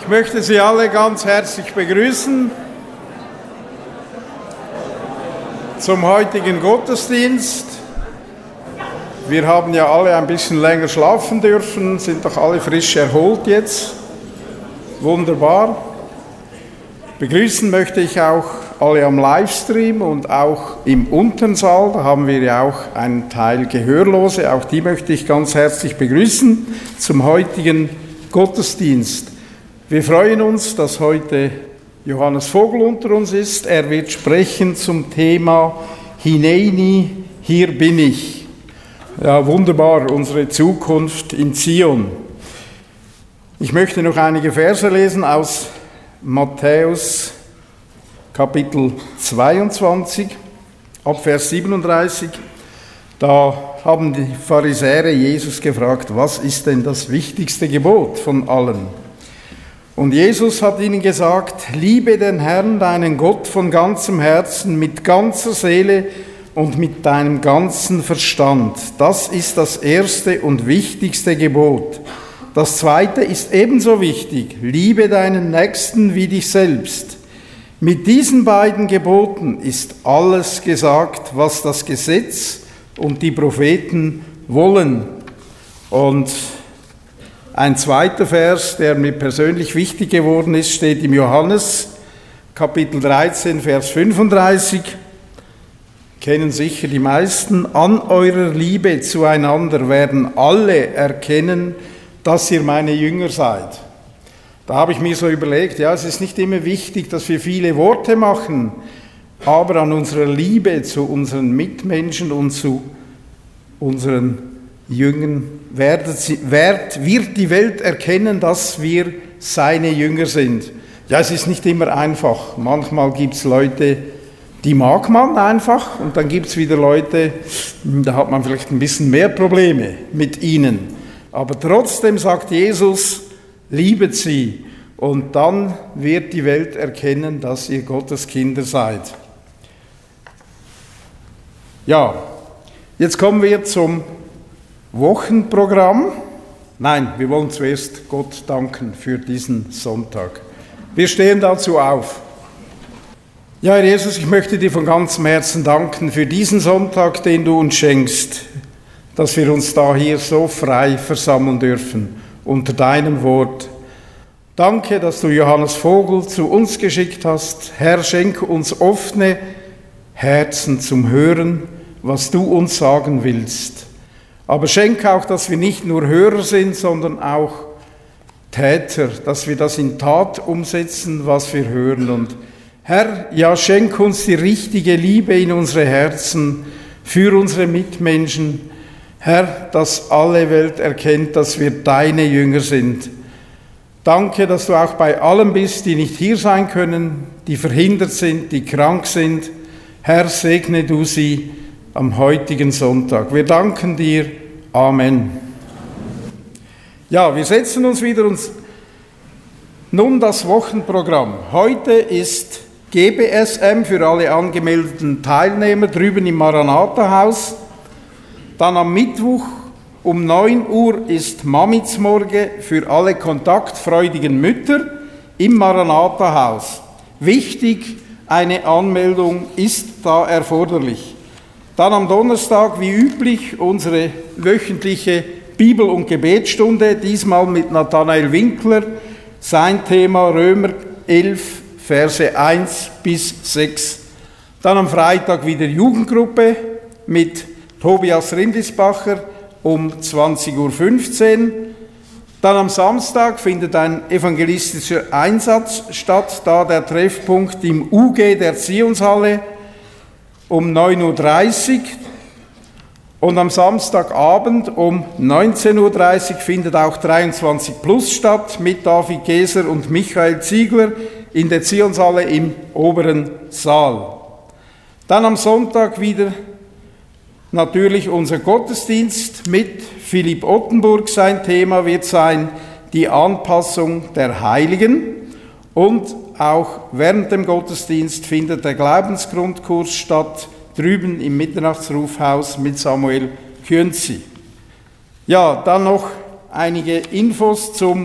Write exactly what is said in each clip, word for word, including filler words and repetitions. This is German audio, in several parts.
möchte Sie alle ganz herzlich begrüßen zum heutigen Gottesdienst. Wir haben ja alle ein bisschen länger schlafen dürfen, sind doch alle frisch erholt jetzt. Wunderbar. Begrüßen möchte ich auch alle am Livestream und auch im unteren Saal. Da haben wir ja auch einen Teil Gehörlose. Auch die möchte ich ganz herzlich begrüßen zum heutigen Gottesdienst. Wir freuen uns, dass heute Johannes Vogel unter uns ist. Er wird sprechen zum Thema Hineini, hier bin ich. Ja, wunderbar, unsere Zukunft in Zion. Ich möchte noch einige Verse lesen aus Matthäus Kapitel zweiundzwanzig, ab Vers siebenunddreißig. Da haben die Pharisäer Jesus gefragt, was ist denn das wichtigste Gebot von allen? Und Jesus hat ihnen gesagt, liebe den Herrn, deinen Gott, von ganzem Herzen, mit ganzer Seele und mit deinem ganzen Verstand. Das ist das erste und wichtigste Gebot. Das zweite ist ebenso wichtig, liebe deinen Nächsten wie dich selbst. Mit diesen beiden Geboten ist alles gesagt, was das Gesetz und die Propheten wollen. Und ein zweiter Vers, der mir persönlich wichtig geworden ist, steht im Johannes, Kapitel dreizehn, Vers fünfunddreißig. Kennen sicher die meisten. An eurer Liebe zueinander werden alle erkennen, dass ihr meine Jünger seid. Da habe ich mir so überlegt, ja, es ist nicht immer wichtig, dass wir viele Worte machen, aber an unserer Liebe zu unseren Mitmenschen und zu unseren Jüngern wird, wird die Welt erkennen, dass wir seine Jünger sind. Ja, es ist nicht immer einfach. Manchmal gibt es Leute, die mag man einfach, und dann gibt es wieder Leute, da hat man vielleicht ein bisschen mehr Probleme mit ihnen. Aber trotzdem sagt Jesus, liebet sie, und dann wird die Welt erkennen, dass ihr Gottes Kinder seid. Ja, jetzt kommen wir zum Wochenprogramm. Nein, wir wollen zuerst Gott danken für diesen Sonntag. Wir stehen dazu auf. Ja, Herr Jesus, ich möchte dir von ganzem Herzen danken für diesen Sonntag, den du uns schenkst, dass wir uns da hier so frei versammeln dürfen unter deinem Wort. Danke, dass du Johannes Vogel zu uns geschickt hast. Herr, schenke uns offene Herzen zum Hören, was du uns sagen willst. Aber schenke auch, dass wir nicht nur Hörer sind, sondern auch Täter, dass wir das in Tat umsetzen, was wir hören. Und Herr, ja, schenk uns die richtige Liebe in unsere Herzen für unsere Mitmenschen. Herr, dass alle Welt erkennt, dass wir deine Jünger sind. Danke, dass du auch bei allen bist, die nicht hier sein können, die verhindert sind, die krank sind. Herr, segne du sie am heutigen Sonntag. Wir danken dir. Amen. Ja, wir setzen uns wieder uns nun das Wochenprogramm. Heute ist G B S M für alle angemeldeten Teilnehmer drüben im Maranatha-Haus. Dann am Mittwoch um neun Uhr ist Mamitsmorge für alle kontaktfreudigen Mütter im Maranatha-Haus. Wichtig, eine Anmeldung ist da erforderlich. Dann am Donnerstag, wie üblich, unsere wöchentliche Bibel- und Gebetsstunde, diesmal mit Nathanael Winkler. Sein Thema Römer elf, Verse eins bis sechs. Dann am Freitag wieder Jugendgruppe mit Tobias Rindlisbacher um zwanzig Uhr fünfzehn. Dann am Samstag findet ein evangelistischer Einsatz statt, da der Treffpunkt im U G der Zionshalle um neun Uhr dreißig. Und am Samstagabend um neunzehn Uhr dreißig findet auch dreiundzwanzig plus statt mit David Geser und Michael Ziegler in der Zionshalle im oberen Saal. Dann am Sonntag wieder natürlich unser Gottesdienst mit Philipp Ottenburg. Sein Thema wird sein die Anpassung der Heiligen. Und auch während dem Gottesdienst findet der Glaubensgrundkurs statt, drüben im Mitternachtsrufhaus mit Samuel Künzi. Ja, dann noch einige Infos zum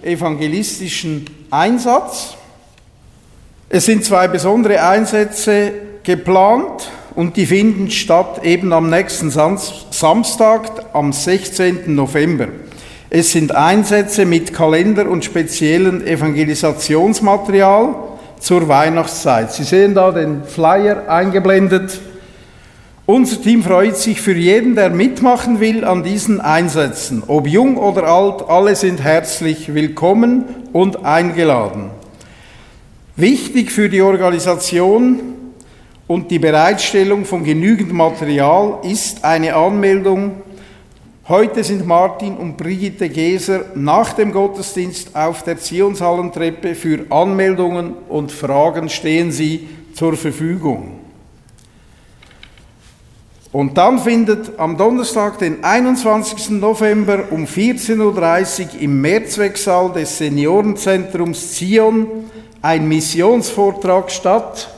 evangelistischen Einsatz. Es sind zwei besondere Einsätze geplant und die finden statt eben am nächsten Samstag, am sechzehnten November. Es sind Einsätze mit Kalender und speziellen Evangelisationsmaterial zur Weihnachtszeit. Sie sehen da den Flyer eingeblendet. Unser Team freut sich für jeden, der mitmachen will an diesen Einsätzen. Ob jung oder alt, alle sind herzlich willkommen und eingeladen. Wichtig für die Organisation und die Bereitstellung von genügend Material ist eine Anmeldung. Heute sind Martin und Brigitte Geser nach dem Gottesdienst auf der Zionshallentreppe. Für Anmeldungen und Fragen stehen sie zur Verfügung. Und dann findet am Donnerstag, den einundzwanzigsten November um vierzehn Uhr dreißig im Mehrzwecksaal des Seniorenzentrums Zion ein Missionsvortrag statt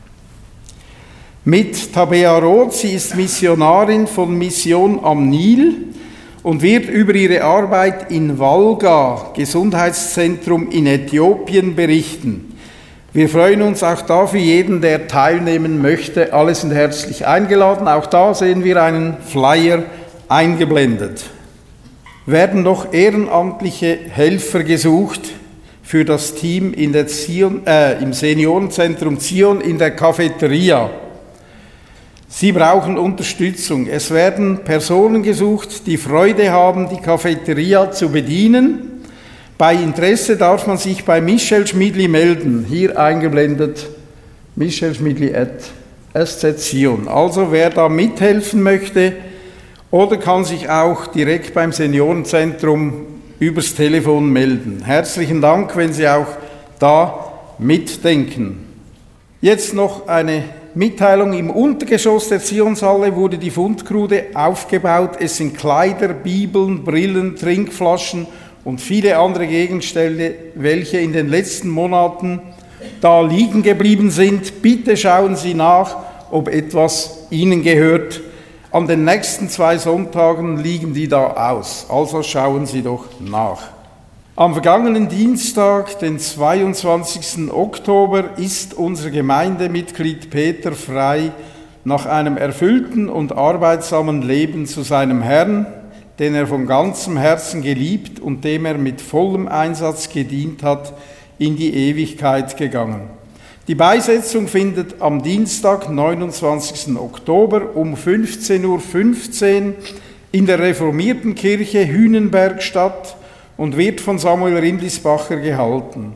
mit Tabea Roth. Sie ist Missionarin von Mission am Nil und wird über ihre Arbeit in Valga, Gesundheitszentrum in Äthiopien, berichten. Wir freuen uns auch da für jeden, der teilnehmen möchte. Alle sind herzlich eingeladen. Auch da sehen wir einen Flyer eingeblendet. Werden noch ehrenamtliche Helfer gesucht für das Team in der Zion, äh, im Seniorenzentrum Zion in der Cafeteria. Sie brauchen Unterstützung. Es werden Personen gesucht, die Freude haben, die Cafeteria zu bedienen. Bei Interesse darf man sich bei Michel Schmidli melden. Hier eingeblendet, Michel Schmidli at S Z Zion. Also wer da mithelfen möchte oder kann sich auch direkt beim Seniorenzentrum übers Telefon melden. Herzlichen Dank, wenn Sie auch da mitdenken. Jetzt noch eine Mitteilung: Im Untergeschoss der Zionshalle wurde die Fundgrube aufgebaut. Es sind Kleider, Bibeln, Brillen, Trinkflaschen und viele andere Gegenstände, welche in den letzten Monaten da liegen geblieben sind. Bitte schauen Sie nach, ob etwas Ihnen gehört. An den nächsten zwei Sonntagen liegen die da aus, also schauen Sie doch nach. Am vergangenen Dienstag, den zweiundzwanzigsten Oktober, ist unser Gemeindemitglied Peter Frei nach einem erfüllten und arbeitsamen Leben zu seinem Herrn, den er von ganzem Herzen geliebt und dem er mit vollem Einsatz gedient hat, in die Ewigkeit gegangen. Die Beisetzung findet am Dienstag, neunundzwanzigsten Oktober um fünfzehn Uhr fünfzehn in der reformierten Kirche Hünenberg statt und wird von Samuel Rindlisbacher gehalten.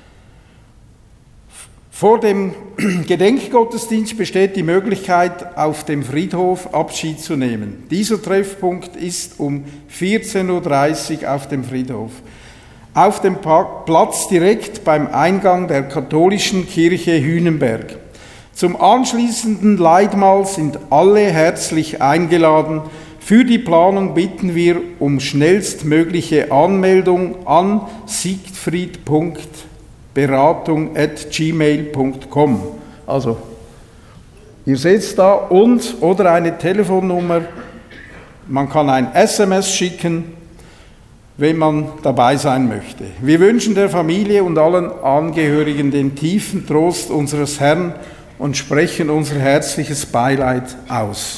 Vor dem Gedenkgottesdienst besteht die Möglichkeit, auf dem Friedhof Abschied zu nehmen. Dieser Treffpunkt ist um vierzehn Uhr dreißig auf dem Friedhof. Auf dem Platz direkt beim Eingang der katholischen Kirche Hünenberg. Zum anschließenden Leitmahl sind alle herzlich eingeladen. Für die Planung bitten wir um schnellstmögliche Anmeldung an siegfried punkt beratung at gmail punkt com. Also, ihr seht es da, und oder eine Telefonnummer. Man kann ein S M S schicken, wenn man dabei sein möchte. Wir wünschen der Familie und allen Angehörigen den tiefen Trost unseres Herrn und sprechen unser herzliches Beileid aus.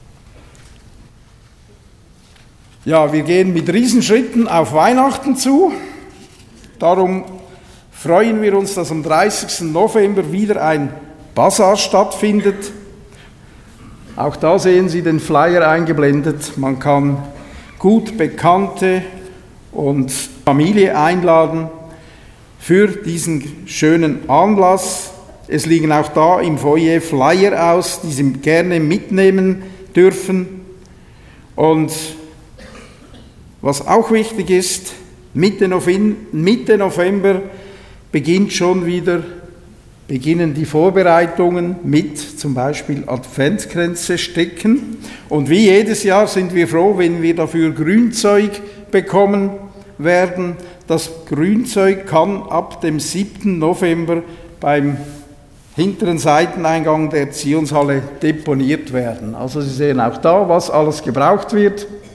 Ja, wir gehen mit Riesenschritten auf Weihnachten zu. Darum freuen wir uns, dass am dreißigsten November wieder ein Basar stattfindet. Auch da sehen Sie den Flyer eingeblendet. Man kann gut Bekannte und Familie einladen für diesen schönen Anlass. Es liegen auch da im Foyer Flyer aus, die Sie gerne mitnehmen dürfen. Und was auch wichtig ist, Mitte November beginnt schon wieder, beginnen die Vorbereitungen mit zum Beispiel Adventskränze stecken. Und wie jedes Jahr sind wir froh, wenn wir dafür Grünzeug bekommen werden. Das Grünzeug kann ab dem siebten November beim hinteren Seiteneingang der Zionshalle deponiert werden. Also Sie sehen auch da, was alles gebraucht wird.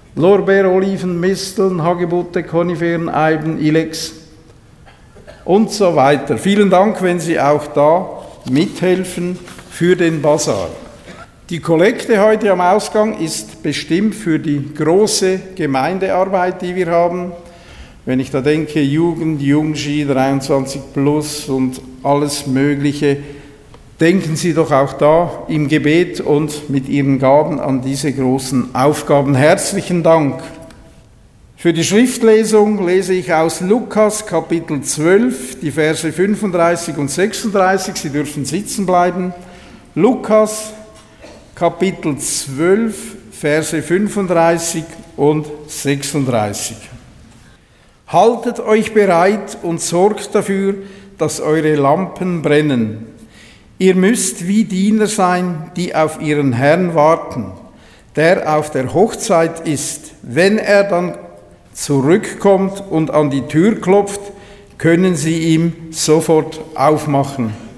Lorbeer, Oliven, Misteln, Hagebutte, Koniferen, Eiben, Ilex und so weiter. Vielen Dank, wenn Sie auch da mithelfen für den Basar. Die Kollekte heute am Ausgang ist bestimmt für die große Gemeindearbeit, die wir haben. Wenn ich da denke, Jugend, Jungski, dreiundzwanzig plus und alles Mögliche, denken Sie doch auch da im Gebet und mit Ihren Gaben an diese großen Aufgaben. Herzlichen Dank. Für die Schriftlesung lese ich aus Lukas Kapitel zwölf, die Verse fünfunddreißig und sechsunddreißig. Sie dürfen sitzen bleiben. Lukas Kapitel zwölf, Verse fünfunddreißig und sechsunddreißig. Haltet euch bereit und sorgt dafür, dass eure Lampen brennen. Ihr müsst wie Diener sein, die auf ihren Herrn warten, der auf der Hochzeit ist. Wenn er dann zurückkommt und an die Tür klopft, können sie ihm sofort aufmachen.